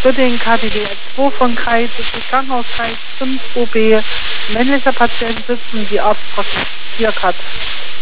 Für den KTDR2 von Kreis Krankenhauskreis 5 OB männlicher Patient sitzen, die Arztpraxis 4 Kat.